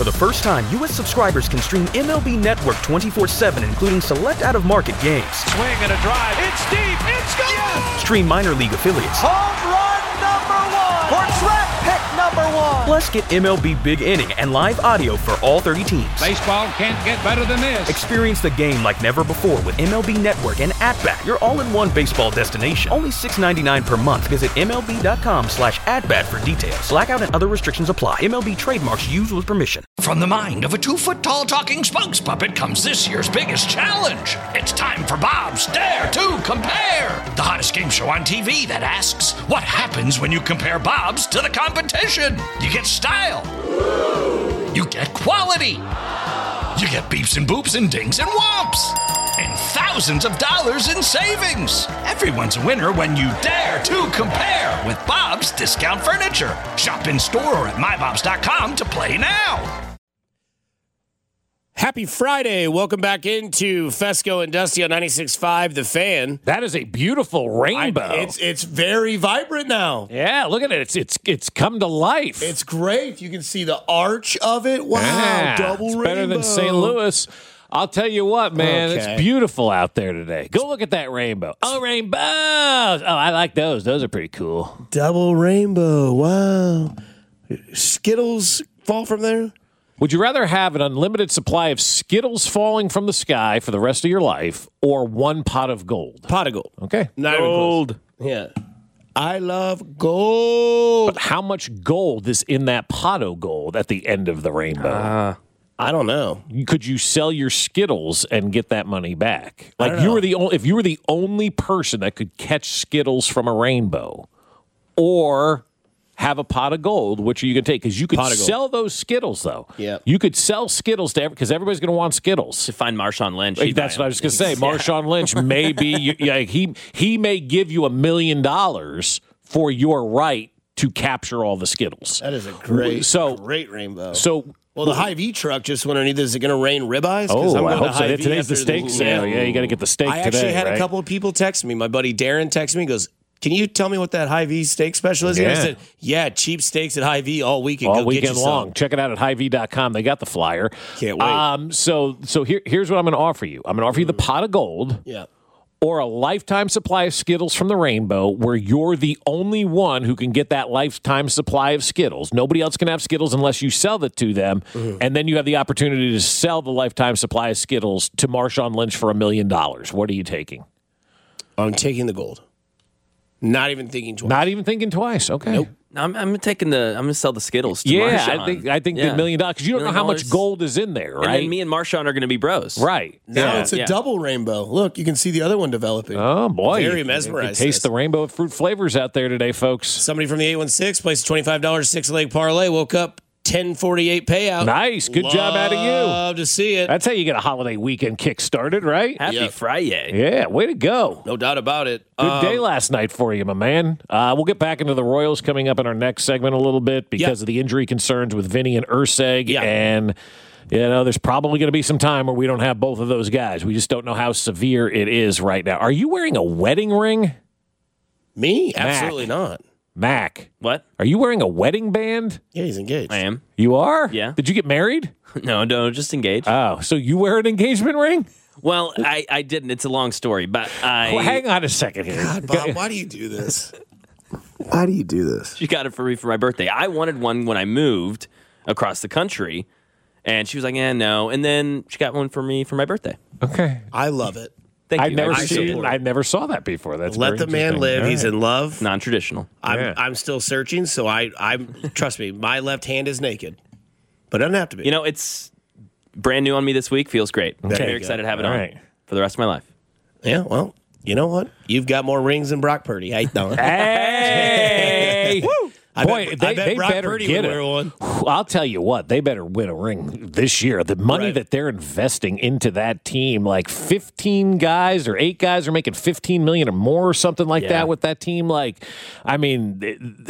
For the first time, U.S. subscribers can stream MLB Network 24/7, including select out-of-market games. Swing and a drive. It's deep. It's gone. Yes! Stream minor league affiliates. Home run number 1. Or draft pick number 1. Plus, get MLB Big Inning and live audio for all 30 teams. Baseball can't get better than this. Experience the game like never before with MLB Network and At-Bat, your all-in-one baseball destination. Only $6.99 per month. Visit MLB.com/atbat for details. Blackout and other restrictions apply. MLB trademarks used with permission. From the mind of a 2-foot-tall talking Spunks puppet comes this year's biggest challenge. It's time for Bob's Dare to Compare, the hottest game show on TV that asks, what happens when you compare Bob's to the competition? You get style. You get quality. You get beeps and boops and dings and whomps. And thousands of dollars in savings. Everyone's a winner when you dare to compare with Bob's Discount Furniture. Shop in store or at mybobs.com to play now. Happy Friday. Welcome back into Fesco and Dusty on 96.5 The Fan. That is a beautiful rainbow. It's very vibrant now. Yeah, look at it. It's come to life. It's great. You can see the arch of it. Wow, yeah, double it's rainbow. better than St. Louis. I'll tell you what, man, Okay. It's beautiful out there today. Go look at that rainbow. Oh, rainbows. Oh, I like those. Those are pretty cool. Double rainbow. Wow. Skittles fall from there? Would you rather have an unlimited supply of Skittles falling from the sky for the rest of your life or one pot of gold? Pot of gold. Okay. Not even close. Yeah. I love gold. But how much gold is in that pot of gold at the end of the rainbow? I don't know. Could you sell your Skittles and get that money back? I Like don't you know. were if you were the only person that could catch Skittles from a rainbow, or have a pot of gold, which are you going to take? Because you could sell those Skittles, though. Yeah. You could sell Skittles to because everybody's going to want Skittles. To find Marshawn Lynch. That's what I was going to say. Marshawn Lynch may be, he may give you $1 million for your right to capture all the Skittles. That is a great rainbow. So, well, the Hy-Vee truck just went underneath. Is it going to rain ribeyes? Oh, I hope so. Today's the steak sale. Yeah, you got to get the steak today. I actually had right? a couple of people text me. My buddy Darren texted me. He goes, "Can you tell me what that Hy-Vee steak special is?" Yeah. And I said, "Yeah, cheap steaks at Hy-Vee all weekend. All Go weekend get you long. some." Check it out at highv.com. They got the flyer. Can't wait. So here's what I'm going to offer you. I'm going to offer you the pot of gold. Yeah. Or a lifetime supply of Skittles from the rainbow, where you're the only one who can get that lifetime supply of Skittles. Nobody else can have Skittles unless you sell it to them. Mm-hmm. And then you have the opportunity to sell the lifetime supply of Skittles to Marshawn Lynch for $1 million. What are you taking? I'm taking the gold. Not even thinking twice. Not even thinking twice. Okay. Nope. I'm going to sell the Skittles to Yeah, Marshawn. I think the $1 million, because you don't know how much gold is in there, right? And then me and Marshawn are going to be bros. Right. Now Yeah. it's a double rainbow. Look, you can see the other one developing. Oh, boy. Very You mesmerized. taste the rainbow of fruit flavors out there today, folks. Somebody from the 816 placed a $25 6-leg parlay. Woke up 10:48 payout. Nice. Good job out of you. Love to see it. That's how you get a holiday weekend kick started, right? Happy Friday. Yeah, way to go. No doubt about it. Good day last night for you, my man. We'll get back into the Royals coming up in our next segment a little bit because of the injury concerns with Vinny and Urseg. Yeah. And, there's probably going to be some time where we don't have both of those guys. We just don't know how severe it is right now. Are you wearing a wedding ring? Me? Absolutely not. Mac. What? Are you wearing a wedding band? Yeah, he's engaged. I am. You are? Yeah. Did you get married? No, just engaged. Oh, so you wear an engagement ring? Well, I didn't. It's a long story, but Well, hang on a second here. God, Bob, why do you do this? Why do you do this? She got it for me for my birthday. I wanted one when I moved across the country, and she was like, no. And then she got one for me for my birthday. Okay. I love it. Thank you. I never saw that before. That's Let very the man interesting. live. All He's right. in love. Non-traditional. I'm still searching, so I'm trust me, my left hand is naked. But it doesn't have to be. It's brand new on me this week. Feels great. There Very you excited go. to have it All on right. for the rest of my life. Yeah, well, you know what? You've got more rings than Brock Purdy. I don't. Hey! I Boy, bet they Brock better Purdy get would it. wear one. I'll tell you what, they better win a ring this year. The money Right. that they're investing into that team, like 15 guys or 8 guys are making $15 million or more or something like that with that team. Like, I mean,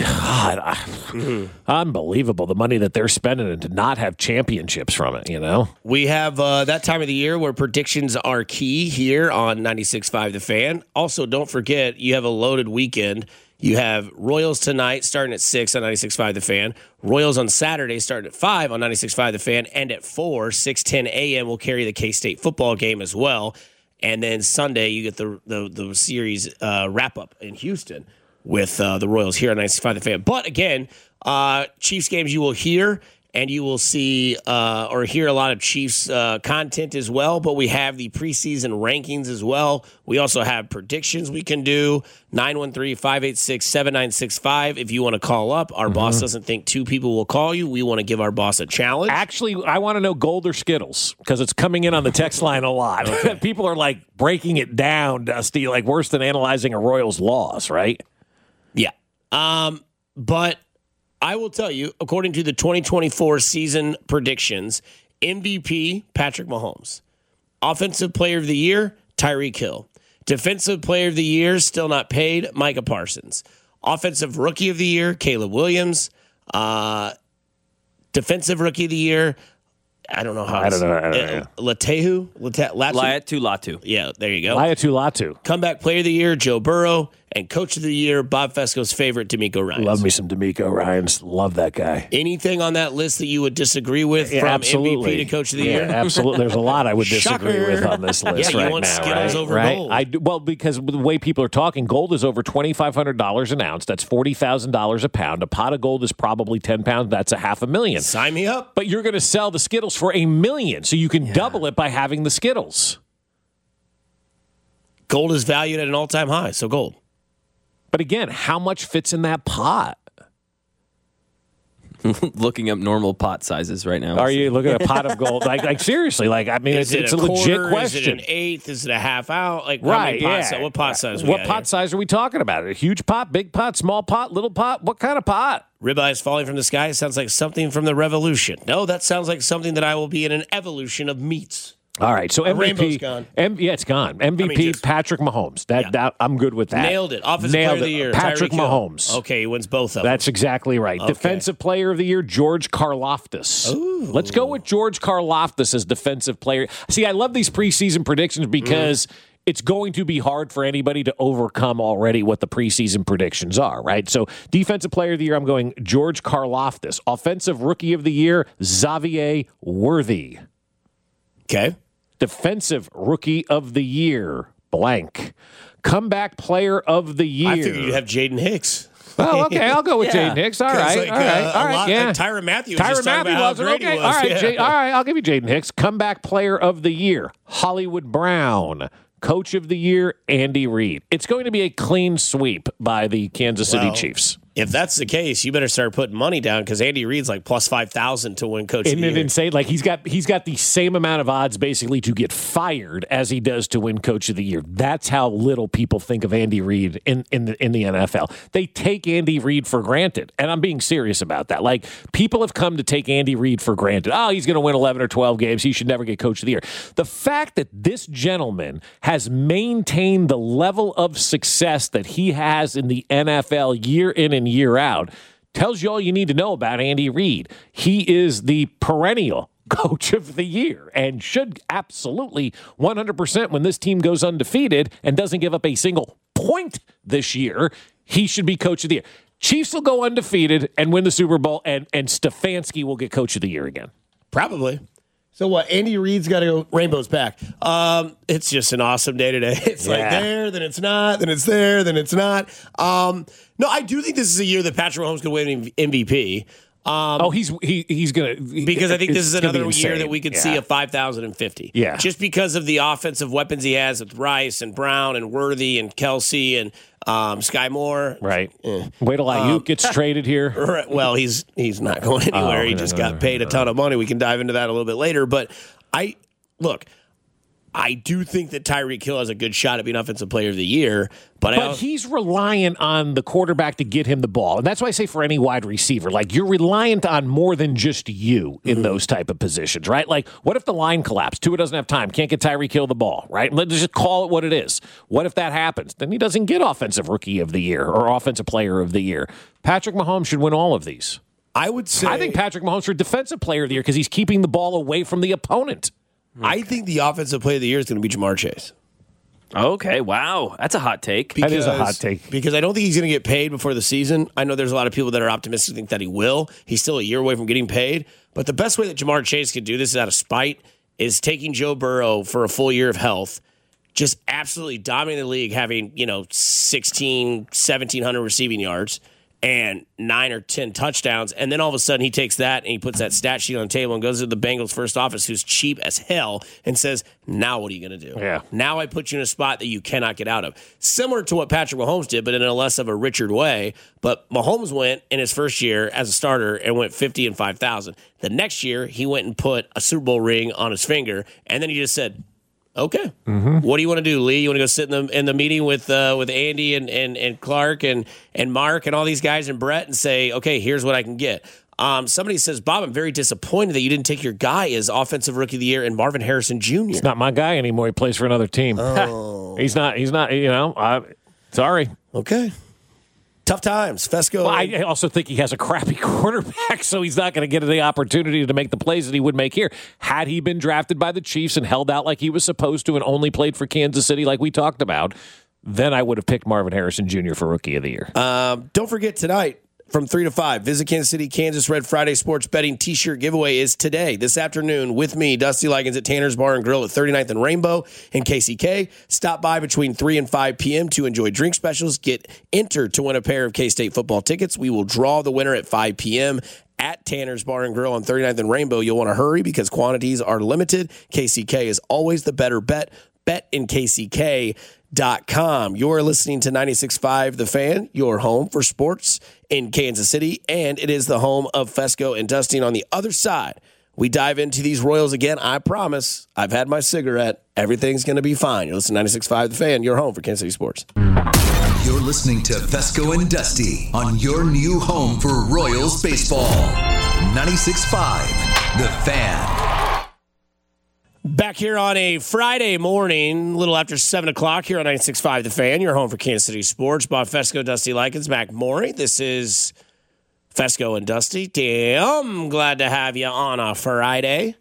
unbelievable the money that they're spending and to not have championships from it, We have that time of the year where predictions are key here on 96.5 The Fan. Also, don't forget, you have a loaded weekend. You have Royals tonight starting at 6 on 96.5 The Fan. Royals on Saturday starting at 5 on 96.5 The Fan. And at 6:10 a.m. will carry the K-State football game as well. And then Sunday you get the series wrap-up in Houston with the Royals here on 96.5 The Fan. But again, Chiefs games you will hear, and you will see or hear a lot of Chiefs content as well. But we have the preseason rankings as well. We also have predictions we can do. 913-586-7965. If you want to call up, our boss doesn't think two people will call you. We want to give our boss a challenge. Actually, I want to know Gold or Skittles because it's coming in on the text line a lot. People are like breaking it down, Dusty, like worse than analyzing a Royals loss, right? Yeah. But I will tell you, according to the 2024 season predictions, MVP, Patrick Mahomes. Offensive Player of the Year, Tyreek Hill. Defensive Player of the Year, still not paid, Micah Parsons. Offensive Rookie of the Year, Caleb Williams. Defensive Rookie of the Year, I don't know how. Latu. Latu. Yeah, there you go. Latu. Comeback Player of the Year, Joe Burrow. And Coach of the Year, Bob Fesco's favorite, DeMeco Ryans. Love me some DeMeco Ryans. Love that guy. Anything on that list that you would disagree with from absolutely. MVP to Coach of the Year? Absolutely. There's a lot I would disagree with on this list you right want now. Skittles over Gold. Well, because the way people are talking, gold is over $2,500 an ounce. That's $40,000 a pound. A pot of gold is probably 10 pounds. That's $500,000. Sign me up. But you're going to sell the Skittles for $1 million, so you can double it by having the Skittles. Gold is valued at an all-time high, so gold. But again, how much fits in that pot? Looking up normal pot sizes right now. Are you looking at a pot of gold? Like seriously? Like I mean, it's a legit question. Is it an eighth? Is it a half out? Like right? What pot size? What pot size are we talking about? A huge pot, big pot, small pot, little pot? What kind of pot? Ribeyes falling from the sky sounds like something from the Revolution. No, that sounds like something that I will be in an evolution of meats. All right, so MVP, rainbow's gone. It's gone. MVP, Patrick Mahomes. That I'm good with that. Nailed it. Offensive Player of the Year, Patrick Tyreek Hill. Mahomes. Okay, he wins both of them. That's exactly right. Okay. Defensive Player of the Year, George Karlaftis. Ooh. Let's go with George Karlaftis as Defensive Player. See, I love these preseason predictions because it's going to be hard for anybody to overcome already what the preseason predictions are, right? So Defensive Player of the Year, I'm going George Karlaftis. Offensive Rookie of the Year, Xavier Worthy. Okay. Defensive Rookie of the Year, blank. Comeback Player of the Year. I figured you'd have Jaden Hicks. Oh, okay. I'll go with Jaden Hicks. All right. Yeah. Tyrann Mathieu was just talking about how great he was. All right, all right. I'll give you Jaden Hicks. Comeback Player of the Year, Hollywood Brown. Coach of the Year, Andy Reid. It's going to be a clean sweep by the Kansas City Chiefs. If that's the case, you better start putting money down because Andy Reid's like plus 5,000 to win Coach of the Year. Isn't it insane? Like he's got the same amount of odds basically to get fired as he does to win Coach of the Year. That's how little people think of Andy Reid in the NFL. They take Andy Reid for granted, and I'm being serious about that. Like people have come to take Andy Reid for granted. Oh, he's going to win 11 or 12 games. He should never get Coach of the Year. The fact that this gentleman has maintained the level of success that he has in the NFL year in and year out tells you all you need to know about Andy Reid. He is the perennial Coach of the Year and should absolutely 100% when this team goes undefeated and doesn't give up a single point this year, he should be Coach of the Year. Chiefs will go undefeated and win the Super Bowl, and Stefanski will get Coach of the Year again. Probably. So what? Andy Reid's got to go. Rainbow's back. It's just an awesome day today. It's like there, then it's not, then it's there, then it's not. No, I do think this is a year that Patrick Mahomes could win MVP. He's gonna because I think this is another year that we could see a 5,050. Yeah, just because of the offensive weapons he has with Rice and Brown and Worthy and Kelsey and Sky Moore. Right. Wait till Ayuk gets traded here. Right. Well, he's not going anywhere. He just got paid a ton of money. We can dive into that a little bit later. But I do think that Tyreek Hill has a good shot at being Offensive Player of the Year. But he's reliant on the quarterback to get him the ball. And that's why I say for any wide receiver, like you're reliant on more than just you in those type of positions, right? Like what if the line collapsed? Tua doesn't have time, can't get Tyreek Hill the ball, right? Let's just call it what it is. What if that happens? Then he doesn't get Offensive Rookie of the Year or Offensive Player of the Year. Patrick Mahomes should win all of these. I think Patrick Mahomes for Defensive Player of the Year because he's keeping the ball away from the opponent. I think the Offensive Player of the Year is going to be Ja'Marr Chase. Okay, wow. That's a hot take. That is a hot take. Because I don't think he's going to get paid before the season. I know there's a lot of people that are optimistic think that he will. He's still a year away from getting paid. But the best way that Jamar Chase could do this is out of spite is taking Joe Burrow for a full year of health, just absolutely dominating the league, having, 1,700 receiving yards and 9 or 10 touchdowns. And then all of a sudden he takes that and he puts that stat sheet on the table and goes to the Bengals first office, who's cheap as hell, and says, now what are you going to do? Yeah. Now I put you in a spot that you cannot get out of. Similar to what Patrick Mahomes did, but in a less of a Richard way. But Mahomes went in his first year as a starter and went 50 and 5,000. The next year he went and put a Super Bowl ring on his finger, and then he just said, okay. What do you want to do, Lee? You want to go sit in the meeting with Andy and Clark and Mark and all these guys and Brett and say, okay, here's what I can get. Somebody says, Bob, I'm very disappointed that you didn't take your guy as offensive rookie of the year in Marvin Harrison Jr. He's not my guy anymore. He plays for another team. Oh. He's not, sorry. Okay. Tough times. Fesco. Well, I also think he has a crappy quarterback, so he's not going to get the opportunity to make the plays that he would make here. Had he been drafted by the Chiefs and held out like he was supposed to and only played for Kansas City like we talked about, then I would have picked Marvin Harrison Jr. for Rookie of the Year. Don't forget tonight, from 3 to 5, Visit Kansas City, Kansas Red Friday Sports Betting T-shirt giveaway is today, this afternoon, with me, Dusty Likens at Tanner's Bar and Grill at 39th and Rainbow in KCK. Stop by between 3 and 5 p.m. to enjoy drink specials. Get entered to win a pair of K-State football tickets. We will draw the winner at 5 p.m. at Tanner's Bar and Grill on 39th and Rainbow. You'll want to hurry because quantities are limited. KCK is always the better bet. Bet in KCK.com. You're listening to 96.5 The Fan, your home for sports in Kansas City, and it is the home of Fesco and Dusty. On the other side, we dive into these Royals again. I promise. I've had my cigarette. Everything's going to be fine. You're listening to 96.5 The Fan, your home for Kansas City sports. You're listening to Fesco and Dusty on your new home for Royals baseball. 96.5 The Fan. Back here on a Friday morning, a little after 7 o'clock here on 96.5 The Fan, your home for Kansas City sports. Bob Fesco, Dusty Likens, Mac Morey. This is Fesco and Dusty. Damn, glad to have you on a Friday.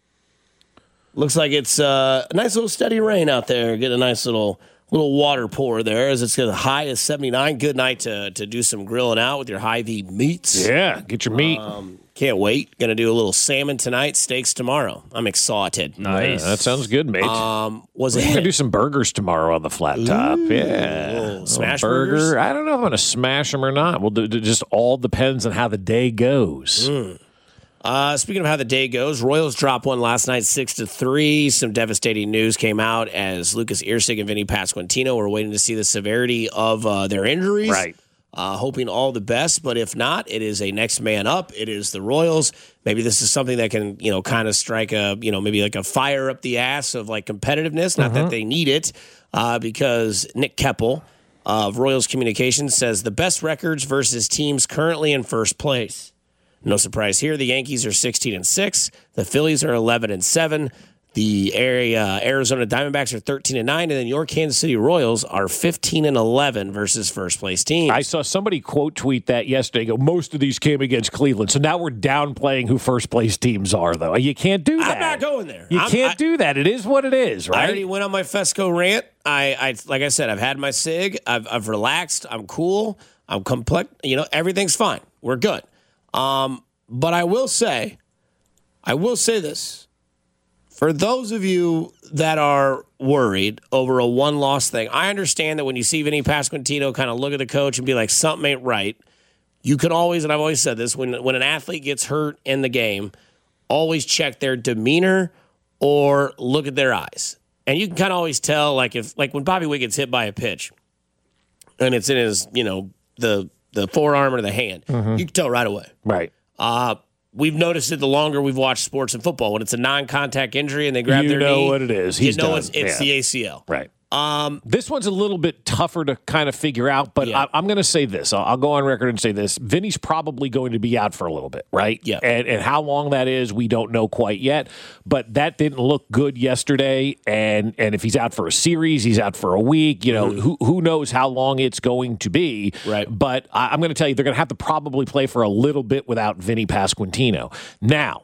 Looks like it's a nice little steady rain out there. Get a nice little water pour there as it's the high is 79. Good night to do some grilling out with your Hy-Vee meats. Yeah, get your meat. Can't wait. Going to do a little salmon tonight, steaks tomorrow. I'm excited. Nice. Yeah, that sounds good, mate. Was We're it going to do some burgers tomorrow on the flat top. Ooh, smash burger. burgers? I don't know if I'm going to smash them or not. Well, it just all depends on how the day goes. Speaking of how the day goes, Royals dropped one last night, 6-3. Some devastating news came out as Lucas Irsig and Vinny Pasquantino were waiting to see the severity of their injuries. Right. Hoping all the best, but if not, it is a next man up. It is the Royals. Maybe this is something that can, kind of strike a, maybe like a fire up the ass of like competitiveness. Not that they need it, because Nick Keppel of Royals Communications says the best records versus teams currently in first place. No surprise here. The Yankees are 16-6. The Phillies are 11-7. The Arizona Diamondbacks are 13-9, and then your Kansas City Royals are 15-11 versus first place teams. I saw somebody quote tweet that yesterday. Go, most of these came against Cleveland, so now we're downplaying who first place teams are. Though you can't do that. I'm not going there. You can't do that. It is what it is, right? I already went on my Fesco rant. I like I said, I've had my cig. I've relaxed. I'm cool. I'm complex. Everything's fine. We're good. But I will say this. For those of you that are worried over a one-loss thing, I understand that when you see Vinny Pasquantino kind of look at the coach and be like, something ain't right, you can always, and I've always said this, when an athlete gets hurt in the game, always check their demeanor or look at their eyes. And you can kind of always tell, like when Bobby Witt gets hit by a pitch and it's in his, the forearm or the hand, you can tell right away. Right. We've noticed it the longer we've watched sports and football. When it's a non-contact injury and they grab their knee, you know what it is. He's you know done. it's the ACL. Right. This one's a little bit tougher to kind of figure out, but Yeah. I'm going to say this. I'll go on record and say this. Vinny's probably going to be out for a little bit, right? Yeah. And how long that is, we don't know quite yet. But that didn't look good yesterday. And if he's out for a series, he's out for a week. Who knows how long it's going to be? Right. But I'm going to tell you, they're going to have to probably play for a little bit without Vinny Pasquantino. Now,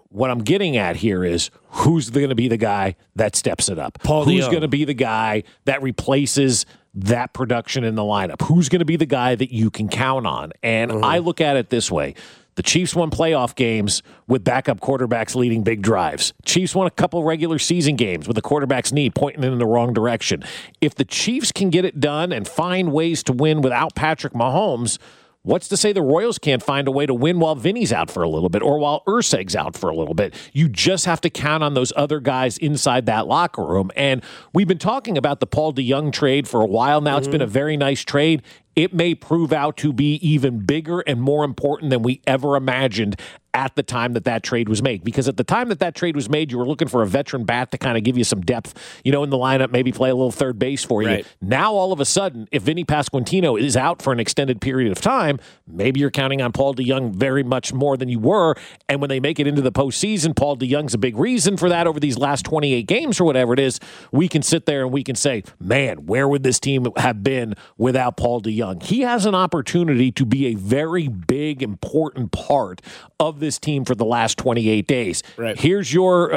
what I'm getting at here is who's going to be the guy that steps it up? Paul Who's DeYoung. going to be the guy that replaces that production in the lineup? Who's going to be the guy that you can count on? And I look at it this way. The Chiefs won playoff games with backup quarterbacks leading big drives. Chiefs won a couple regular season games with the quarterback's knee pointing in the wrong direction. If the Chiefs can get it done and find ways to win without Patrick Mahomes, what's to say the Royals can't find a way to win while Vinny's out for a little bit or while Urseg's out for a little bit? You just have to count on those other guys inside that locker room. And we've been talking about the Paul DeYoung trade for a while now. It's been a very nice trade. It may prove out to be even bigger and more important than we ever imagined at the time that trade was made. Because at the time that trade was made, you were looking for a veteran bat to kind of give you some depth, in the lineup, maybe play a little third base for you. Right. Now, all of a sudden, if Vinny Pasquantino is out for an extended period of time, maybe you're counting on Paul DeYoung very much more than you were. And when they make it into the postseason, Paul DeYoung's a big reason for that over these last 28 games or whatever it is. We can sit there and we can say, man, where would this team have been without Paul DeYoung? He has an opportunity to be a very big, important part of this team for the last 28 days. Right. Here's your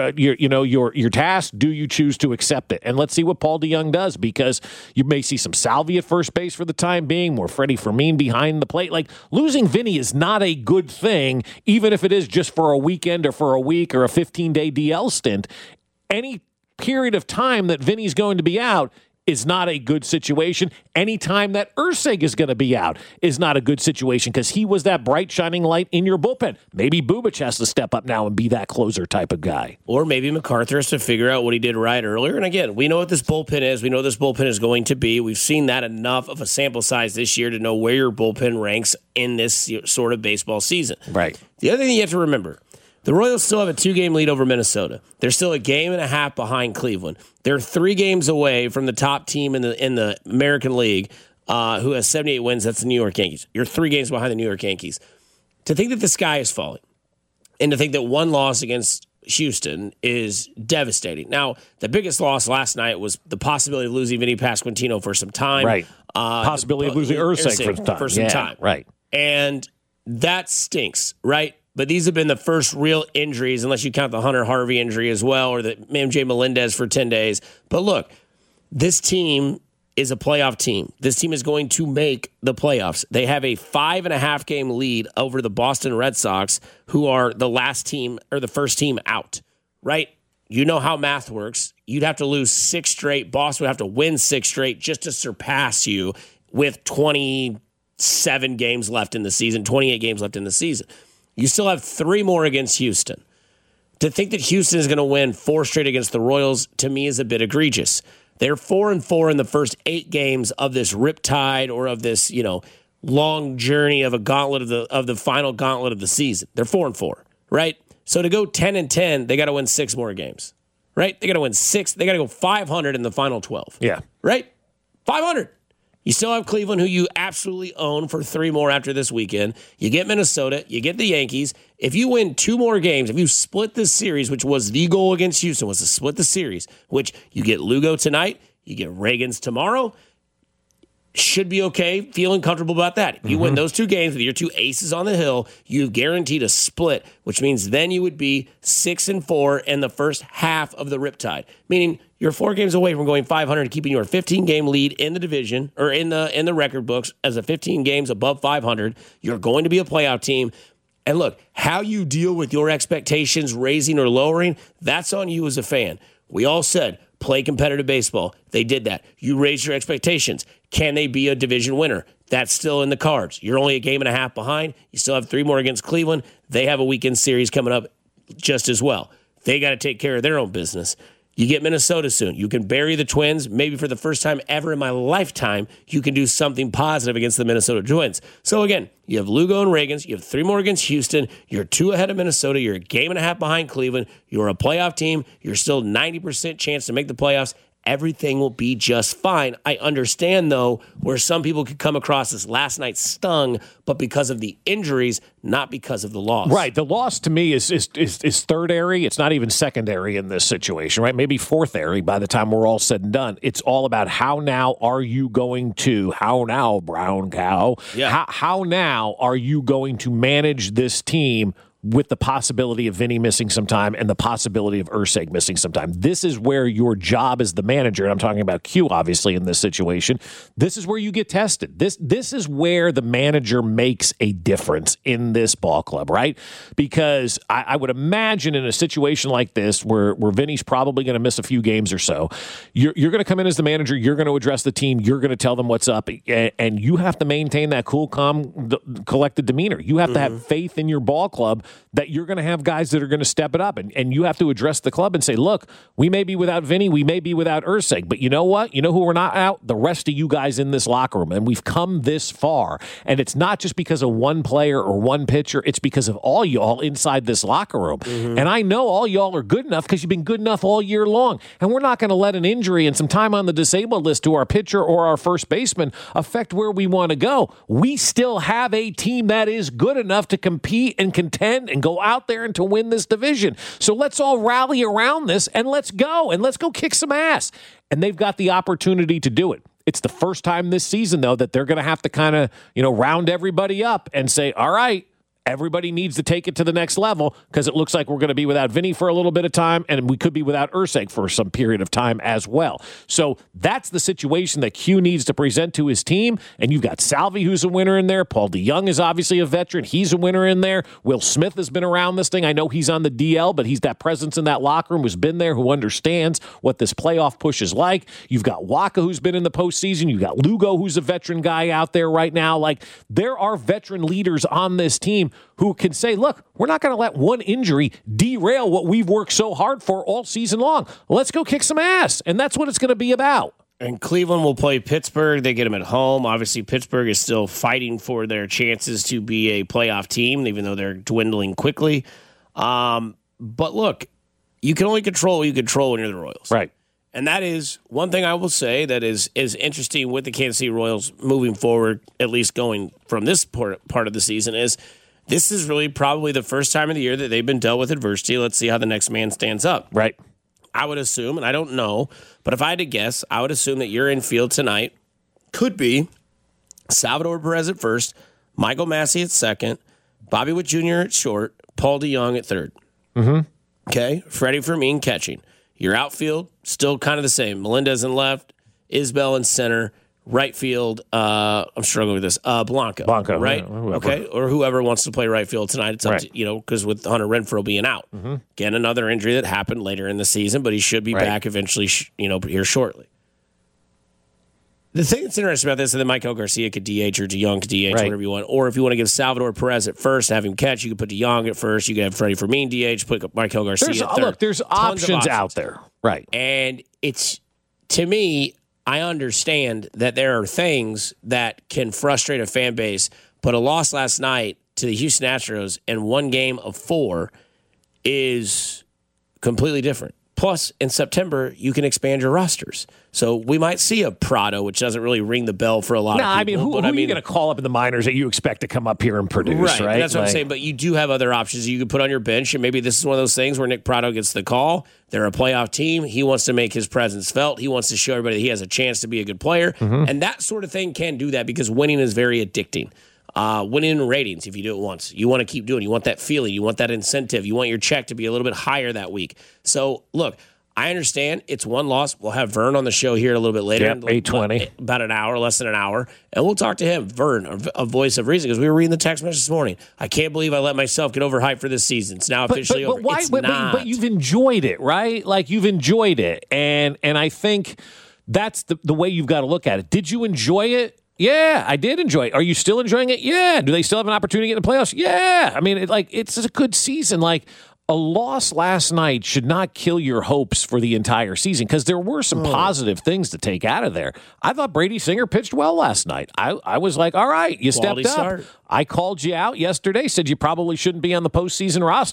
task. Do you choose to accept it? And let's see what Paul DeYoung does, because you may see some Salvi at first base for the time being, more Freddie Fermin behind the plate. Like, losing Vinny is not a good thing, even if it is just for a weekend or for a week or a 15-day DL stint. Any period of time that Vinny's going to be out is not a good situation. Anytime that Urseg is going to be out is not a good situation, because he was that bright, shining light in your bullpen. Maybe Bubic has to step up now and be that closer type of guy. Or maybe MacArthur has to figure out what he did right earlier. And again, we know what this bullpen is. We know this bullpen is going to be. We've seen that enough of a sample size this year to know where your bullpen ranks in this sort of baseball season. Right. The other thing you have to remember, the Royals still have a 2-game lead over Minnesota. They're still a game and a half behind Cleveland. They're 3 games away from the top team in the American League, who has 78 wins. That's the New York Yankees. You're 3 games behind the New York Yankees. To think that the sky is falling, and to think that one loss against Houston is devastating. Now, the biggest loss last night was the possibility of losing Vinny Pasquantino for some time. Right. Possibility of losing Urseg for some time. Right. And that stinks, right? But these have been the first real injuries, unless you count the Hunter Harvey injury as well, or the MJ Melendez for 10 days. But look, this team is a playoff team. This team is going to make the playoffs. They have a 5.5 game lead over the Boston Red Sox, who are the last team or the first team out, right? You know how math works. You'd have to lose 6 straight. Boston would have to win 6 straight just to surpass you with 27 games left in the season, 28 games left in the season. You still have 3 more against Houston. To think that Houston is going to win 4 straight against the Royals, to me, is a bit egregious. They're 4-4 in the first 8 games of this riptide, or of this, long journey of a gauntlet of the final gauntlet of the season. They're 4-4, right? So to go 10-10, they got to win 6 more games, right? They got to win 6. They got to go 500 in the final 12. Yeah. Right? 500. You still have Cleveland, who you absolutely own, for 3 more after this weekend. You get Minnesota. You get the Yankees. If you win 2 more games, if you split this series, which was the goal against Houston, was to split the series, which you get Lugo tonight, you get Reagans tomorrow, should be okay, feeling comfortable about that. If you win those 2 games with your 2 aces on the hill, you've guaranteed a split, which means then you would be 6-4 in the first half of the riptide, meaning you're 4 games away from going 500, keeping your 15-game lead in the division, or in the record books as a 15 games above 500. You're going to be a playoff team. And look, how you deal with your expectations, raising or lowering, that's on you as a fan. We all said, play competitive baseball. They did that. You raised your expectations. Can they be a division winner? That's still in the cards. You're only a game and a half behind. You still have 3 more against Cleveland. They have a weekend series coming up just as well. They got to take care of their own business. You get Minnesota soon. You can bury the Twins. Maybe for the first time ever in my lifetime, you can do something positive against the Minnesota Twins. So again, you have Lugo and Reagans. You have 3 more against Houston. You're 2 ahead of Minnesota. You're a game and a half behind Cleveland. You're a playoff team. You're still 90% chance to make the playoffs. Everything will be just fine. I understand, though, where some people could come across as last night stung, but because of the injuries, not because of the loss. Right. The loss to me is third-ary. It's not even secondary in this situation, right? Maybe fourth-ary by the time we're all said and done. It's all about how now brown cow? Yeah. How now are you going to manage this team with the possibility of Vinny missing some time and the possibility of Irsay missing some time. This is where your job as the manager, and I'm talking about Q obviously in this situation, this is where you get tested. This is where the manager makes a difference in this ball club, right? Because I would imagine in a situation like this where Vinny's probably going to miss a few games or so, you're going to come in as the manager, you're going to address the team, you're going to tell them what's up, and you have to maintain that cool, calm, collected demeanor. You have to have faith in your ball club that you're going to have guys that are going to step it up, and you have to address the club and say, look, we may be without Vinny, we may be without Irsay, but you know what? You know who we're not out? The rest of you guys in this locker room, and we've come this far, and it's not just because of one player or one pitcher, it's because of all y'all inside this locker room, and I know all y'all are good enough because you've been good enough all year long, and we're not going to let an injury and some time on the disabled list to our pitcher or our first baseman affect where we want to go. We still have a team that is good enough to compete and contend and go out there and to win this division. So let's all rally around this and let's go kick some ass. And they've got the opportunity to do it. It's the first time this season, though, that they're going to have to kind of, round everybody up and say, all right, everybody needs to take it to the next level because it looks like we're going to be without Vinny for a little bit of time, and we could be without Irsay for some period of time as well. So that's the situation that Q needs to present to his team, and you've got Salvi, who's a winner in there. Paul DeJong is obviously a veteran. He's a winner in there. Will Smith has been around this thing. I know he's on the DL, but he's that presence in that locker room, who's been there, who understands what this playoff push is like. You've got Waka, who's been in the postseason. You've got Lugo, who's a veteran guy out there right now. Like, there are veteran leaders on this team who can say, look, we're not going to let one injury derail what we've worked so hard for all season long. Let's go kick some ass. And that's what it's going to be about. And Cleveland will play Pittsburgh. They get them at home. Obviously, Pittsburgh is still fighting for their chances to be a playoff team, even though they're dwindling quickly. But look, you can only control what you control when you're the Royals. Right. And that is one thing I will say that is interesting with the Kansas City Royals moving forward, at least going from this part of the season, is this is really probably the first time of the year that they've been dealt with adversity. Let's see how the next man stands up. Right. I would assume, and I don't know, but if I had to guess, I would assume that your infield tonight could be Salvador Perez at first, Michael Massey at second, Bobby Witt Jr. at short, Paul DeJong at third. Mm-hmm. Okay? Freddie Fermin catching. Your outfield, still kind of the same. Melendez in left, Isbell in center, right field, I'm struggling with this, Blanco, right? Yeah, okay, or whoever wants to play right field tonight. It's up to, because with Hunter Renfroe being out. Mm-hmm. Again, another injury that happened later in the season, but he should be back eventually, here shortly. The thing that's interesting about this is that Michael Garcia could DH or DeJong could DH, whatever you want. Or if you want to give Salvador Perez at first and have him catch, you could put DeJong at first. You could have Freddie Fermin DH, put Michael Garcia at third. Look, there's options out there. Right. And it's, to me, I understand that there are things that can frustrate a fan base, but a loss last night to the Houston Astros in one game of 4 is completely different. Plus, in September, you can expand your rosters. So we might see a Prado, which doesn't really ring the bell for a lot of people. I mean, who are you going to call up in the minors that you expect to come up here and produce, right? That's what I'm saying. But you do have other options you could put on your bench, and maybe this is one of those things where Nick Prado gets the call. They're a playoff team. He wants to make his presence felt. He wants to show everybody that he has a chance to be a good player. Mm-hmm. And that sort of thing can do that because winning is very addicting. Winning in ratings, if you do it once, you want to keep doing it. You want that feeling. You want that incentive. You want your check to be a little bit higher that week. So, look, I understand it's one loss. We'll have Vern on the show here a little bit later. Yep, 8:20. About an hour, less than an hour. And we'll talk to him, Vern, a voice of reason, because we were reading the text message this morning. I can't believe I let myself get overhyped for this season. It's now officially over. But you've enjoyed it, right? Like, you've enjoyed it. And I think that's the way you've got to look at it. Did you enjoy it? Yeah, I did enjoy it. Are you still enjoying it? Yeah. Do they still have an opportunity to get in the playoffs? Yeah. I mean, it's a good season. Like, a loss last night should not kill your hopes for the entire season because there were some positive things to take out of there. I thought Brady Singer pitched well last night. I was like, all right, you stepped up. I called you out yesterday, said you probably shouldn't be on the postseason roster,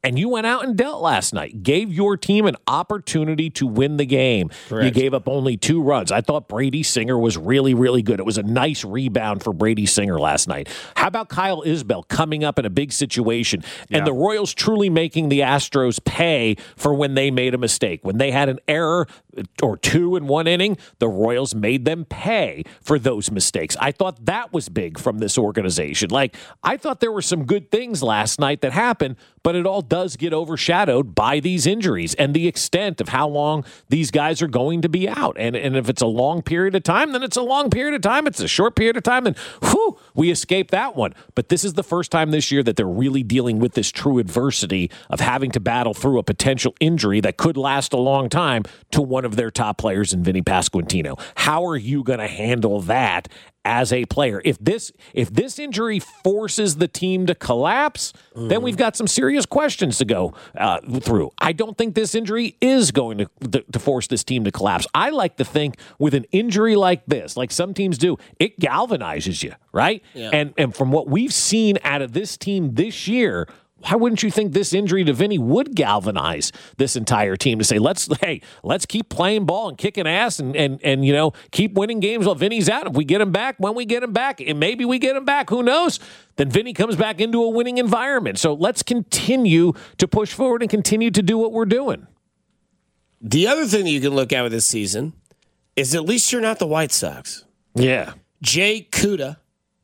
and you went out and dealt last night. Gave your team an opportunity to win the game. Correct. You gave up only 2 runs. I thought Brady Singer was really, really good. It was a nice rebound for Brady Singer last night. How about Kyle Isbell coming up in a big situation and the Royals truly making the Astros pay for when they made a mistake? When they had an error or 2 in 1 inning, the Royals made them pay for those mistakes. I thought that was big from this organization. Like, I thought there were some good things last night that happened, but it all does get overshadowed by these injuries and the extent of how long these guys are going to be out. And if it's a long period of time, then it's a long period of time. It's a short period of time, then whew, we escape that one. But this is the first time this year that they're really dealing with this true adversity of having to battle through a potential injury that could last a long time to one of their top players in Vinny Pasquantino. How are you going to handle that as a player? If this injury forces the team to collapse, then we've got some serious questions to go through. I don't think this injury is going to force this team to collapse. I like to think with an injury like this, like some teams do, it galvanizes you, right? Yeah. And from what we've seen out of this team this year, why wouldn't you think this injury to Vinny would galvanize this entire team to say, let's keep playing ball and kicking ass and you know, keep winning games while Vinny's out. If we get him back, when we get him back, and maybe we get him back, who knows? Then Vinny comes back into a winning environment. So let's continue to push forward and continue to do what we're doing. The other thing that you can look at with this season is at least you're not the White Sox. Yeah. Jay Cuda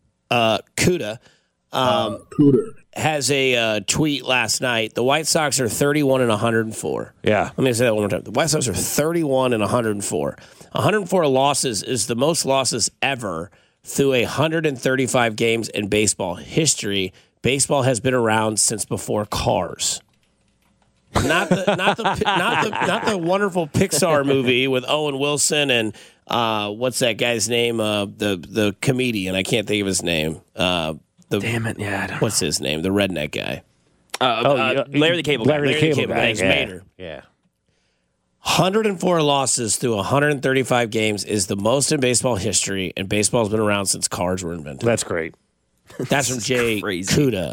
has a tweet last night. The White Sox are 31-104. Yeah. Let me say that one more time. The White Sox are 31-104. 104 losses is the most losses ever through 135 games in baseball history. Baseball has been around since before cars. Not the wonderful Pixar movie with Owen Wilson and what's that guy's name? The comedian. I can't think of his name. Damn it! Yeah, I don't what's his name? The redneck guy. Larry the Cable Guy. Larry the Cable Guy. He's Mater. Yeah. 104 losses through 135 games is the most in baseball history, and baseball's been around since cars were invented. That's great. That's from Jay crazy. Cuda.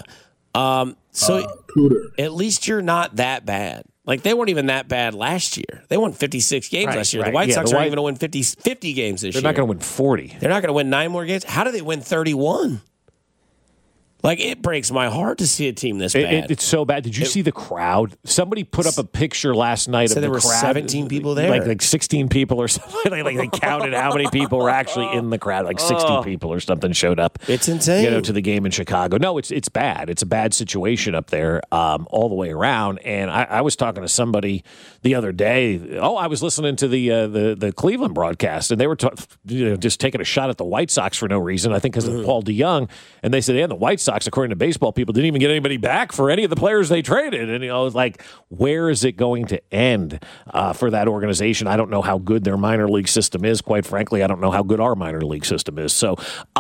At least you're not that bad. Like, they weren't even that bad last year. They won 56 games last year. The White Sox aren't even going to win 50 games this year. They're not going to win 40. They're not going to win 9 more games. How do they win 31? Like, it breaks my heart to see a team this bad. It's so bad. Did you see the crowd? Somebody put up a picture last night of the crowd. There were 17 people there. Like 16 people or something. Like they counted how many people were actually in the crowd. Like 60 people or something showed up. It's insane. To the game in Chicago. No, it's bad. It's a bad situation up there all the way around. And I was talking to somebody the other day. I was listening to the Cleveland broadcast, and they were just taking a shot at the White Sox for no reason. I think because of Paul DeYoung. And they said, the White Sox, according to baseball people, didn't even get anybody back for any of the players they traded. And it was like, where is it going to end for that organization? I don't know how good their minor league system is. Quite frankly, I don't know how good our minor league system is. So,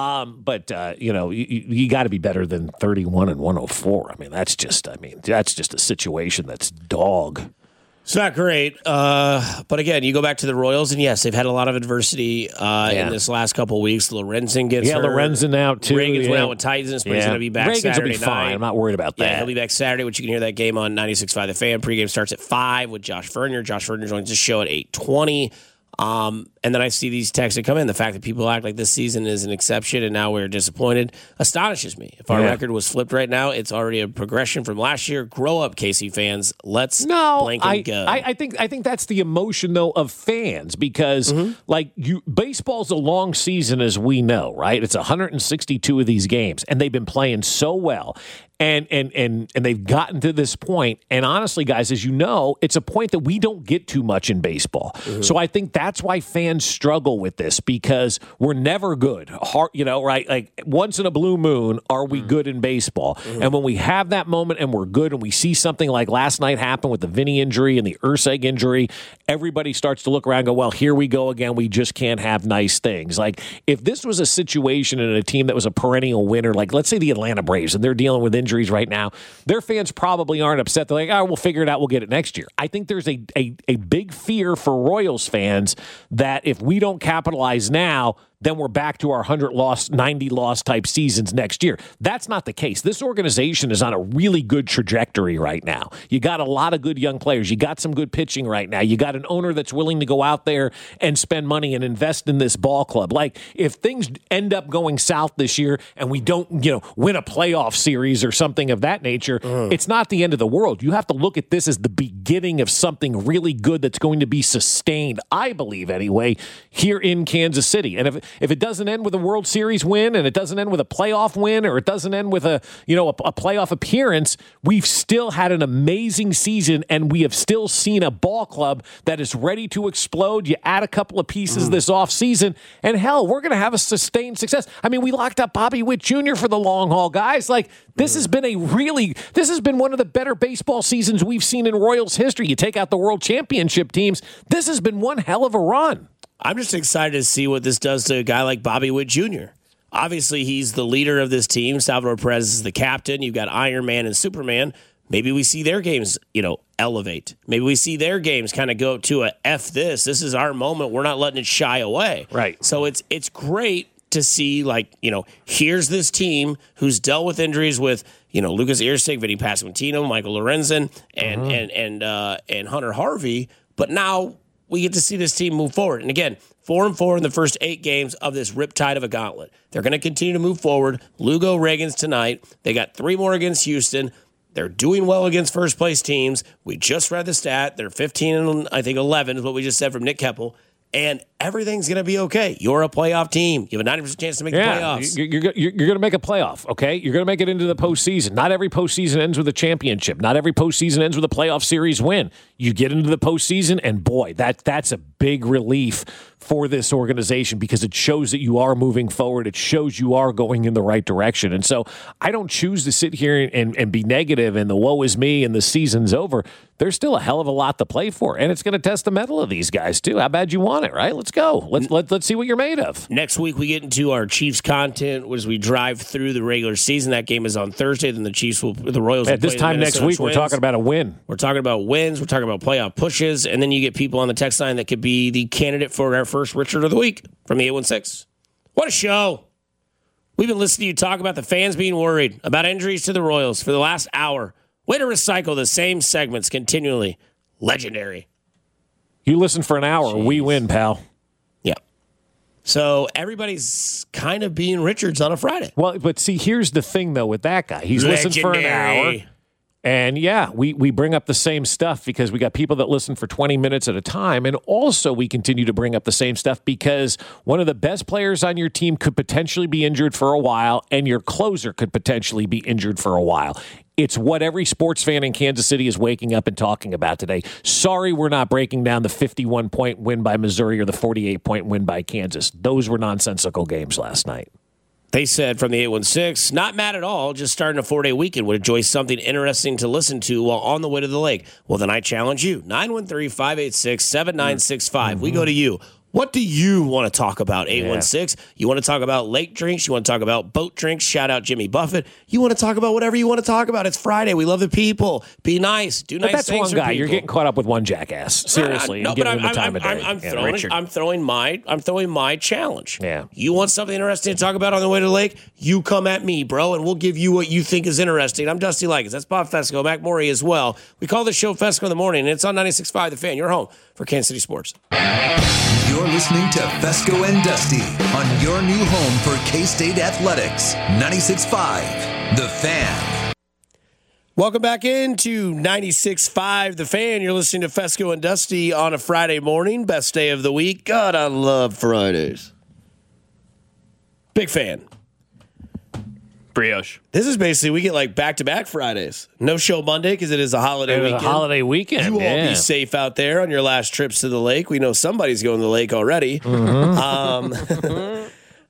you got to be better than 31-104. I mean, that's just a situation that's dog. It's not great. But again, you go back to the Royals, and yes, they've had a lot of adversity in this last couple of weeks. Lorenzen gets hurt. Lorenzen out too. Reagan's went out with Titans, but he's going to be back Saturday will be fine. night. I'm not worried about that. Yeah, he'll be back Saturday, which you can hear that game on 96.5 The Fan. Pregame starts at 5 with Josh Vernier. Josh Vernier joins the show at 8:20. And then I see these texts that come in. The fact that people act like this season is an exception and now we're disappointed astonishes me. If our record was flipped right now, it's already a progression from last year. Grow up, KC fans. Let's blank and go. I think that's the emotion, though, of fans because, baseball's a long season, as we know, right? It's 162 of these games, and they've been playing so well. And they've gotten to this point. And honestly, guys, as you know, it's a point that we don't get too much in baseball. Mm-hmm. So I think that's why fans struggle with this because we're never good. Right? Like once in a blue moon, are we good in baseball? Mm-hmm. And when we have that moment and we're good and we see something like last night happen with the Vinny injury and the Urseg injury, everybody starts to look around and go, well, here we go again. We just can't have nice things. Like if this was a situation in a team that was a perennial winner, like let's say the Atlanta Braves, and they're dealing with injuries right now, their fans probably aren't upset. They're like, we'll figure it out. We'll get it next year. I think there's a big fear for Royals fans that if we don't capitalize now, then we're back to our 100-loss, 90-loss type seasons next year. That's not the case. This organization is on a really good trajectory right now. You got a lot of good young players. You got some good pitching right now. You got an owner that's willing to go out there and spend money and invest in this ball club. Like, if things end up going south this year and we don't, win a playoff series or something of that nature, it's not the end of the world. You have to look at this as the beginning of something really good that's going to be sustained, I believe anyway, here in Kansas City. And if it doesn't end with a World Series win, and it doesn't end with a playoff win, or it doesn't end with a playoff appearance, we've still had an amazing season, and we have still seen a ball club that is ready to explode. You add a couple of pieces this offseason, and hell, we're going to have a sustained success. I mean, we locked up Bobby Witt Jr. for the long haul, guys. Like, this has been one of the better baseball seasons we've seen in Royals history. You take out the World Championship teams, this has been one hell of a run. I'm just excited to see what this does to a guy like Bobby Witt Jr. Obviously, he's the leader of this team. Salvador Perez is the captain. You've got Iron Man and Superman. Maybe we see their games, elevate. Maybe we see their games kind of go to a F this. This is our moment. We're not letting it shy away. Right. So it's great to see, here's this team who's dealt with injuries with, Lucas Erceg, Vinny Pasquantino, Michael Lorenzen, and Hunter Harvey. But now we get to see this team move forward. And again, 4-4 in the first 8 games of this riptide of a gauntlet. They're going to continue to move forward. Lugo, Reagan's tonight. They got 3 more against Houston. They're doing well against first-place teams. We just read the stat. They're 15 and, I think, 11 is what we just said from Nick Keppel. And everything's going to be okay. You're a playoff team. You have a 90% chance to make the playoffs. You're going to make a playoff, okay? You're going to make it into the postseason. Not every postseason ends with a championship. Not every postseason ends with a playoff series win. You get into the postseason, and boy, that's a big relief for this organization because it shows that you are moving forward. It shows you are going in the right direction. And so I don't choose to sit here and be negative and the woe is me and the season's over. There's still a hell of a lot to play for, and it's going to test the mettle of these guys too. How bad you want it, right? Let's go. Let's see what you're made of. Next week we get into our Chiefs content as we drive through the regular season. That game is on Thursday. Then the Royals. At this time next week, we're talking about a win. We're talking about wins. We're talking about playoff pushes, and then you get people on the text line that could be the candidate for our first Richard of the Week from the 816. What a show! We've been listening to you talk about the fans being worried about injuries to the Royals for the last hour. Way to recycle the same segments continually. Legendary. You listen for an hour, we win, pal. Yeah. So everybody's kind of being Richards on a Friday. Well, but see, here's the thing, though, with that guy. He's listened for an hour. And yeah, we bring up the same stuff because we got people that listen for 20 minutes at a time. And also we continue to bring up the same stuff because one of the best players on your team could potentially be injured for a while, and your closer could potentially be injured for a while. It's what every sports fan in Kansas City is waking up and talking about today. Sorry, we're not breaking down the 51-point win by Missouri or the 48-point win by Kansas. Those were nonsensical games last night. They said from the 816, not mad at all, just starting a 4-day weekend. Would enjoy something interesting to listen to while on the way to the lake. Well, then I challenge you. 913-586-7965. We go to you. What do you want to talk about, 816? Yeah. You want to talk about lake drinks? You want to talk about boat drinks? Shout out Jimmy Buffett. You want to talk about whatever you want to talk about. It's Friday. We love the people. Be nice. Do nice things for people. That's one guy. You're getting caught up with one jackass. Seriously. No, but I'm throwing my challenge. Yeah. You want something interesting to talk about on the way to the lake? You come at me, bro, and we'll give you what you think is interesting. I'm Dusty Likens. That's Bob Fesco, Mac Morey as well. We call this show Fesco in the Morning, and it's on 96.5 The Fan. You're home for Kansas City Sports. You're listening to Fesco and Dusty on your new home for K-State Athletics. 96.5 The Fan. Welcome back into 96.5 The Fan. You're listening to Fesco and Dusty on a Friday morning. Best day of the week. God, I love Fridays. Big fan. Brioche. This is basically, we get like back-to-back Fridays. No show Monday because it is a holiday weekend. A holiday weekend. You all be safe out there on your last trips to the lake. We know somebody's going to the lake already. Mm-hmm.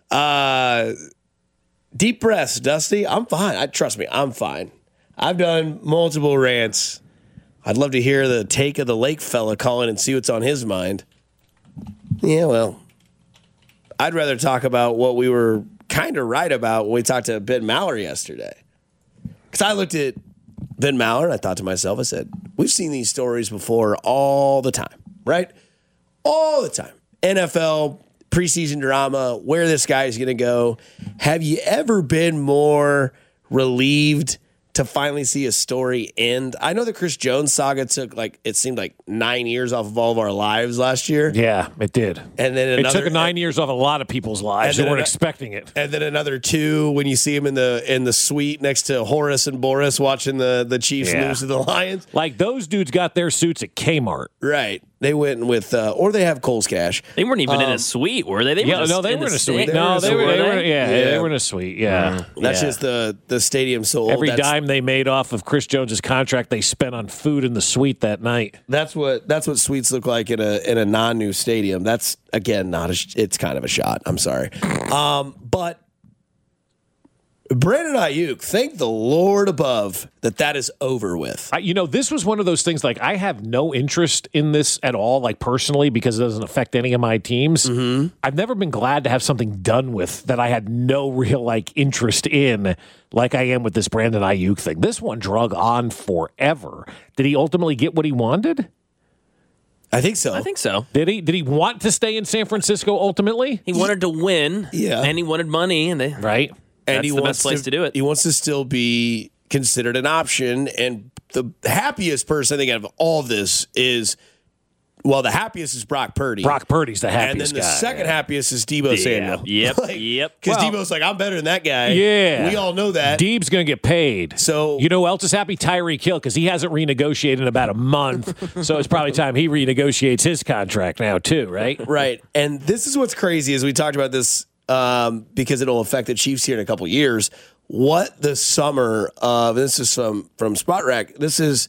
Deep breaths, Dusty. I'm fine. Trust me, I'm fine. I've done multiple rants. I'd love to hear the take of the lake fella calling and see what's on his mind. Yeah, well, I'd rather talk about what we were kind of right about when we talked to Ben Maller yesterday. Because I looked at Ben Maller and I thought to myself, I said, we've seen these stories before all the time, right? All the time. NFL preseason drama, where this guy is going to go. Have you ever been more relieved to finally see a story end? I know the Chris Jones saga took it seemed like 9 years off of all of our lives last year. Yeah, it did. And then it took 9 years off a lot of people's lives. They weren't expecting it. And then another 2 when you see him in the suite next to Horace and Boris watching the Chiefs lose to the Lions. Like those dudes got their suits at Kmart. Right. They went with, or they have Kohl's Cash. They weren't even in a suite, were they? They were they were in a suite. No, they were in a suite. Yeah, that's just the stadium so old. Every dime they made off of Chris Jones's contract, they spent on food in the suite that night. That's what suites look like in a non-new stadium. That's again it's kind of a shot. I'm sorry, but. Brandon Ayuk, thank the Lord above that is over with. This was one of those things, like, I have no interest in this at all, like, personally, because it doesn't affect any of my teams. Mm-hmm. I've never been glad to have something done with that I had no real, like, interest in, like I am with this Brandon Ayuk thing. This one drug on forever. Did he ultimately get what he wanted? I think so. Did he want to stay in San Francisco ultimately? He wanted to win, and he wanted money, right. And that's the best place to do it. He wants to still be considered an option. And the happiest person, I think, out of all of this is, the happiest is Brock Purdy. Brock Purdy's the happiest guy. And then the second happiest is Deebo Samuel. Yep. Because Deebo's like, I'm better than that guy. Yeah. We all know that. Deeb's going to get paid. So, you know who else is happy? Tyreek Hill, because he hasn't renegotiated in about a month. So it's probably time he renegotiates his contract now, too, right? Right. And this is what's crazy, as we talked about this, because it'll affect the Chiefs here in a couple of years. What the summer of, this is from Spot Rack, this is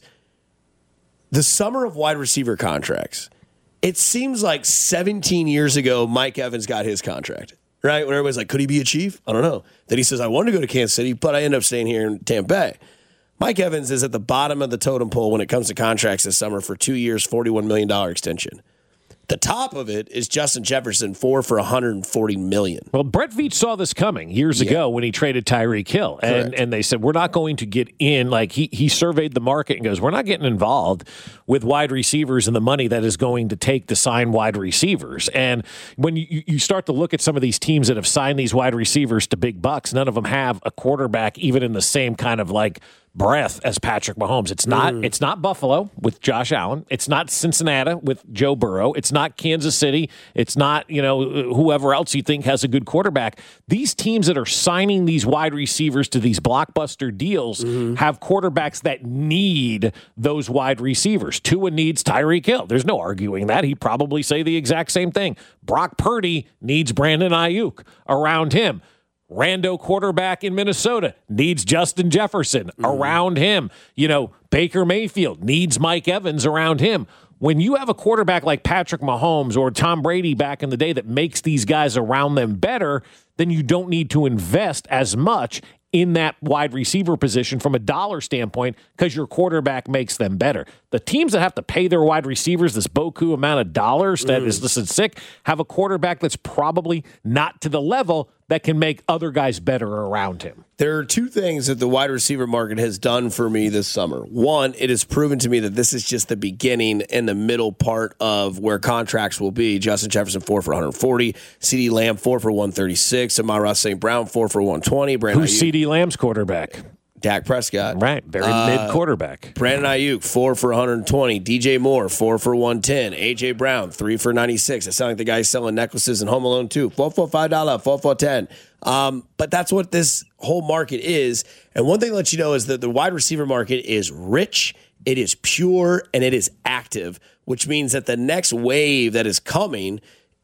the summer of wide receiver contracts. It seems like 17 years ago, Mike Evans got his contract, right? When everybody's like, could he be a Chief? I don't know. Then he says, I wanted to go to Kansas City, but I end up staying here in Tampa Bay. Mike Evans is at the bottom of the totem pole when it comes to contracts this summer for 2 years, $41 million extension. The top of it is Justin Jefferson, 4 for $140 million. Well, Brett Veach saw this coming years ago when he traded Tyreek Hill. And they said, we're not going to get in. Like, he surveyed the market and goes, we're not getting involved with wide receivers and the money that is going to take to sign wide receivers. And when you start to look at some of these teams that have signed these wide receivers to big bucks, none of them have a quarterback even in the same kind of like breath as Patrick Mahomes. It's not Buffalo with Josh Allen. It's not Cincinnati with Joe Burrow. It's not Kansas City. It's not, whoever else you think has a good quarterback. These teams that are signing these wide receivers to these blockbuster deals have quarterbacks that need those wide receivers. Tua needs Tyreek Hill. There's no arguing that. He'd probably say the exact same thing. Brock Purdy needs Brandon Ayuk around him. Rando quarterback in Minnesota needs Justin Jefferson around him. Baker Mayfield needs Mike Evans around him. When you have a quarterback like Patrick Mahomes or Tom Brady back in the day that makes these guys around them better, then you don't need to invest as much in that wide receiver position from a dollar standpoint because your quarterback makes them better. The teams that have to pay their wide receivers this beaucoup amount of dollars that is sick have a quarterback that's probably not to the level that can make other guys better around him. There are two things that the wide receiver market has done for me this summer. One, it has proven to me that this is just the beginning and the middle part of where contracts will be. Justin Jefferson, 4 for $140. CeeDee Lamb, 4 for $136. Amon-Ra St. Brown, 4 for $120. Who's CeeDee Lamb's quarterback? Dak Prescott. Right, very mid quarterback. Brandon Ayuk, 4 for $120. DJ Moore, 4 for $110. A.J. Brown, 3 for $96. I sound like the guy selling necklaces in Home Alone 2. 4 for $5, 4 for $10. But that's what this whole market is. And one thing to let you know is that the wide receiver market is rich, it is pure, and it is active, which means that the next wave that is coming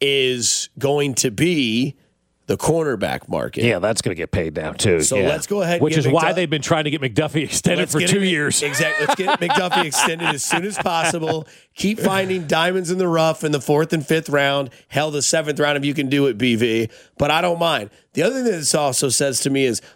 is going to be the cornerback market. Yeah, that's going to get paid now, too. So let's go ahead and which is why they've been trying to get McDuffie extended for 2 years. Exactly. Let's get McDuffie extended as soon as possible. Keep finding diamonds in the rough in the 4th and 5th round. Hell, the 7th round if you can do it, BV. But I don't mind. The other thing that this also says to me is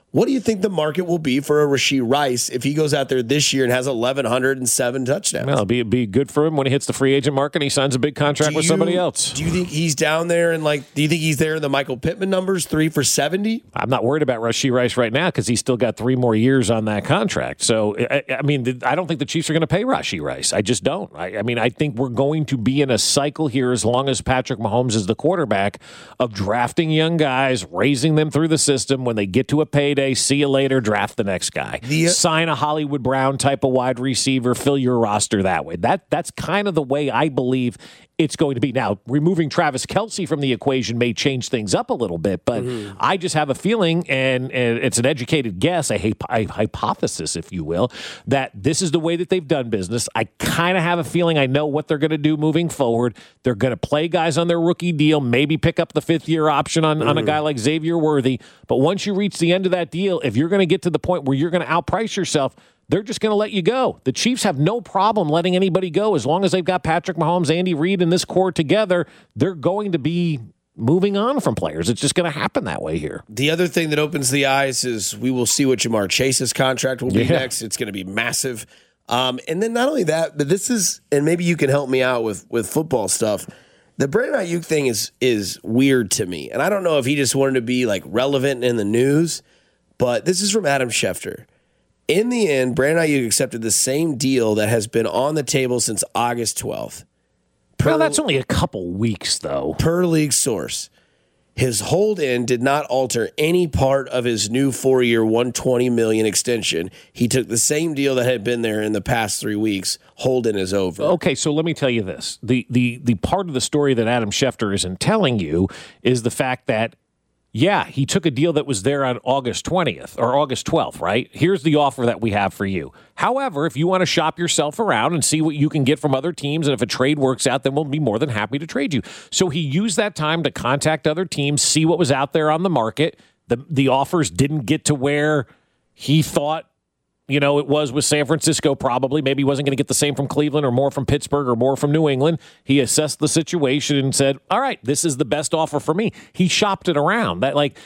What do you think the market will be for a Rashee Rice if he goes out there this year and has 1,107 touchdowns? Well, it'll be good for him when he hits the free agent market and he signs a big contract with somebody else. Do you think he's down there and do you think he's there in the Michael Pittman numbers, 3 for 70? I'm not worried about Rashee Rice right now because he's still got 3 more years on that contract. So, I mean, I don't think the Chiefs are going to pay Rashee Rice. I just don't. I mean, I think we're going to be in a cycle here as long as Patrick Mahomes is the quarterback of drafting young guys, raising them through the system. When they get to a payday, see you later, draft the next guy. Sign a Hollywood Brown type of wide receiver, fill your roster that way. That's kind of the way I believe it's going to be. Now, removing Travis Kelce from the equation may change things up a little bit, but I just have a feeling, and it's an educated guess, a hypothesis, if you will, that this is the way that they've done business. I kind of have a feeling I know what they're going to do moving forward. They're going to play guys on their rookie deal, maybe pick up the 5th-year option on a guy like Xavier Worthy. But once you reach the end of that deal, if you're going to get to the point where you're going to outprice yourself, they're just going to let you go. The Chiefs have no problem letting anybody go. As long as they've got Patrick Mahomes, Andy Reid, and this core together, they're going to be moving on from players. It's just going to happen that way here. The other thing that opens the eyes is we will see what Jamar Chase's contract will be next. It's going to be massive. And then not only that, but this is, and maybe you can help me out with football stuff, the Brandon Ayuk thing is weird to me. And I don't know if he just wanted to be relevant in the news, but this is from Adam Schefter. In the end, Brandon Ayuk accepted the same deal that has been on the table since August 12th. Well, that's only a couple weeks, though. Per league source, his hold-in did not alter any part of his new 4-year, $120 million extension. He took the same deal that had been there in the past 3 weeks. Hold-in is over. Okay, so let me tell you this. The part of the story that Adam Schefter isn't telling you is the fact that he took a deal that was there on August 20th or August 12th, right? Here's the offer that we have for you. However, if you want to shop yourself around and see what you can get from other teams, and if a trade works out, then we'll be more than happy to trade you. So he used that time to contact other teams, see what was out there on the market. The offers didn't get to where he thought it was with San Francisco probably. Maybe he wasn't going to get the same from Cleveland or more from Pittsburgh or more from New England. He assessed the situation and said, all right, this is the best offer for me. He shopped it around.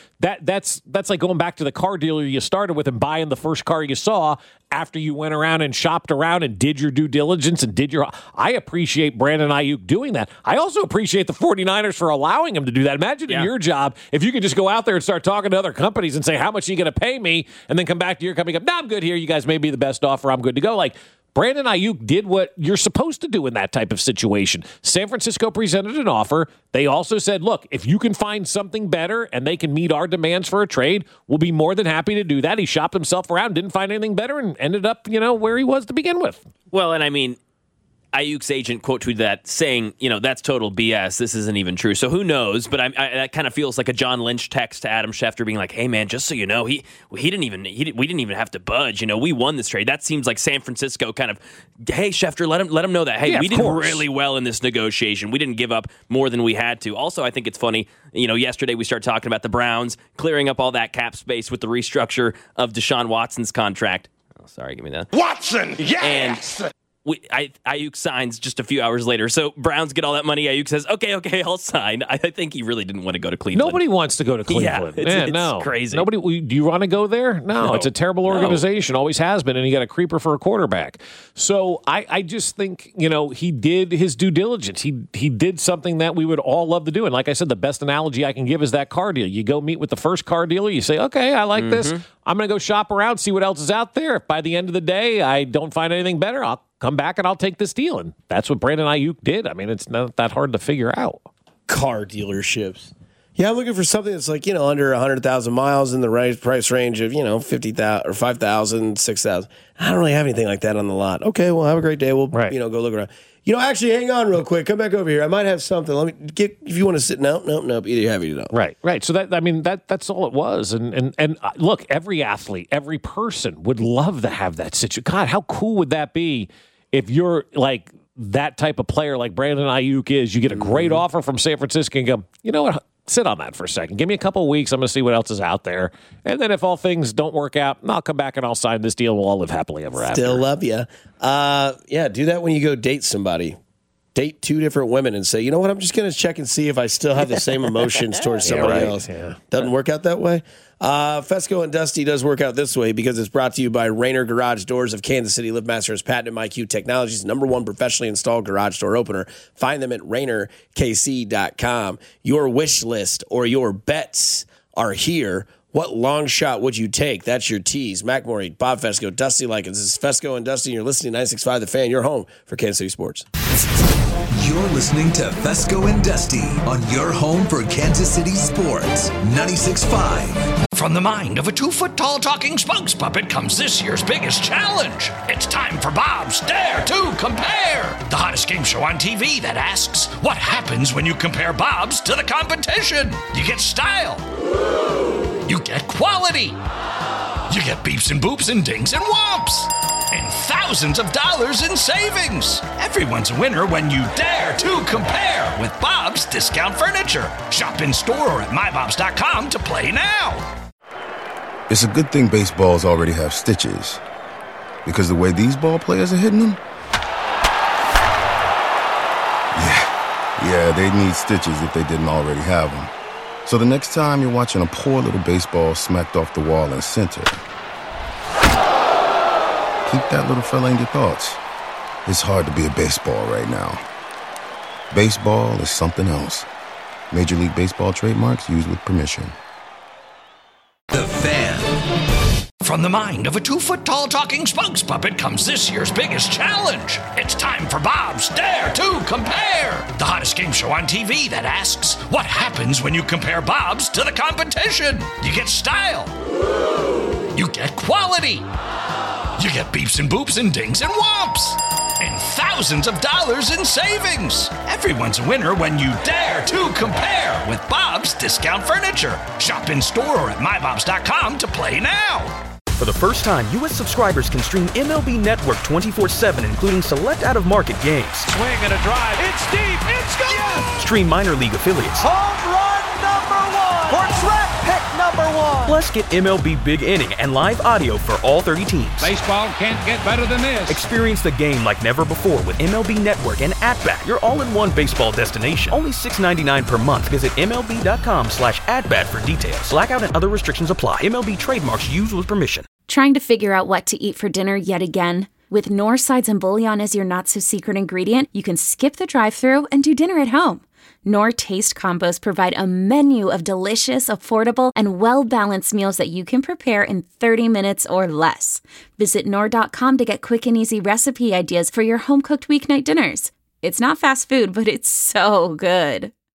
That's like going back to the car dealer you started with and buying the first car you saw after you went around and shopped around and did your due diligence and I appreciate Brandon Ayuk doing that. I also appreciate the 49ers for allowing him to do that. Imagine in your job, if you could just go out there and start talking to other companies and say, how much are you going to pay me? And then come back to your company and go, no, I'm good here. You guys may be the best offer. I'm good to go. Brandon Ayuk did what you're supposed to do in that type of situation. San Francisco presented an offer. They also said, look, if you can find something better and they can meet our demands for a trade, we'll be more than happy to do that. He shopped himself around, didn't find anything better, and ended up, where he was to begin with. Well, and I mean, Ayuk's agent quote tweeted that saying, that's total BS. This isn't even true. So who knows? But that kind of feels like a John Lynch text to Adam Schefter being like, hey man, just so you know, we didn't even have to budge. We won this trade. That seems like San Francisco kind of, hey Schefter, let him know that. Hey, we did really well in this negotiation. We didn't give up more than we had to. Also, I think it's funny, yesterday we started talking about the Browns clearing up all that cap space with the restructure of Deshaun Watson's contract. Oh, sorry, give me that. Watson, yes! And Ayuk signs just a few hours later. So Browns get all that money. Ayuk says, okay, I'll sign. I think he really didn't want to go to Cleveland. Nobody wants to go to Cleveland. Yeah, it's no. crazy. Nobody. Do you want to go there? No, it's a terrible organization. Always has been, and you got a creeper for a quarterback. So I just think, he did his due diligence. He did something that we would all love to do. And like I said, the best analogy I can give is that car deal. You go meet with the first car dealer. You say, okay, I like this. I'm going to go shop around, see what else is out there. If by the end of the day I don't find anything better, I'll come back and I'll take this deal. And that's what Brandon Ayuk did. I mean, it's not that hard to figure out. Car dealerships. Yeah, I'm looking for something that's under 100,000 miles in the right price range of, 50,000 or 5,000, 6,000. I don't really have anything like that on the lot. Okay, well, have a great day. We'll, go look around. Actually, hang on real quick. Come back over here. I might have something. Let me get, if you want to sit. Nope. Either you have it or you don't. Right. So that's all it was. And look, every athlete, every person would love to have that situation. God, how cool would that be if you're like that type of player like Brandon Ayuk is? You get a great offer from San Francisco and go, you know what? Sit on that for a second. Give me a couple of weeks. I'm going to see what else is out there. And then if all things don't work out, I'll come back and I'll sign this deal and we'll all live happily ever after. Still love you. Do that when you go date somebody. date two different women and say, you know what, I'm just going to check and see if I still have the same emotions towards somebody else. Yeah. Doesn't work out that way. Fesco and Dusty does work out this way because it's brought to you by Rainer Garage Doors of Kansas City. LiveMaster's patented MyQ Technologies, #1 professionally installed garage door opener. Find them at RainerKC.com. Your wish list or your bets are here. What long shot would you take? That's your tease. Mac Morey, Bob Fesco, Dusty Likens. This is Fesco and Dusty, and you're listening to 96.5 The Fan, your home for Kansas City sports. You're listening to Fesco and Dusty on your home for Kansas City sports. 96.5. From the mind of a 2-foot-tall talking spokes puppet comes this year's biggest challenge. It's time for Bob's Dare to Compare, the hottest game show on TV that asks, what happens when you compare Bob's to the competition? You get style. You get quality. You get beeps and boops and dings and whomps. And thousands of dollars in savings. Everyone's a winner when you dare to compare with Bob's Discount Furniture. Shop in store or at mybobs.com to play now. It's a good thing baseballs already have stitches, because the way these ball players are hitting them, yeah, they need stitches if they didn't already have them. So the next time you're watching a poor little baseball smacked off the wall in center, keep that little fella in your thoughts. It's hard to be a baseball right now. Baseball is something else. Major League Baseball trademarks used with permission. The Fan. From the mind of a 2-foot-tall talking spokes puppet comes this year's biggest challenge. It's time for Bob's Dare to Compare, the hottest game show on TV that asks, what happens when you compare Bob's to the competition? You get style. You get quality. You get beeps and boops and dings and whomps. And thousands of dollars in savings. Everyone's a winner when you dare to compare with Bob's Discount Furniture. Shop in store or at mybobs.com to play now. For the first time, U.S. subscribers can stream MLB Network 24/7, including select out-of-market games. Swing and a drive. It's deep. It's gone. Yes. Stream minor league affiliates. Home run #1. Or draft pick #1. Plus, get MLB Big Inning and live audio for all 30 teams. Baseball can't get better than this. Experience the game like never before with MLB Network and At-Bat, your all-in-one baseball destination. Only $6.99 per month. Visit MLB.com/AtBat for details. Blackout and other restrictions apply. MLB trademarks used with permission. Trying to figure out what to eat for dinner yet again? With Knorr Sides and Bouillon as your not-so-secret ingredient, you can skip the drive-thru and do dinner at home. Knorr Taste Combos provide a menu of delicious, affordable, and well-balanced meals that you can prepare in 30 minutes or less. Visit Knorr.com to get quick and easy recipe ideas for your home-cooked weeknight dinners. It's not fast food, but it's so good.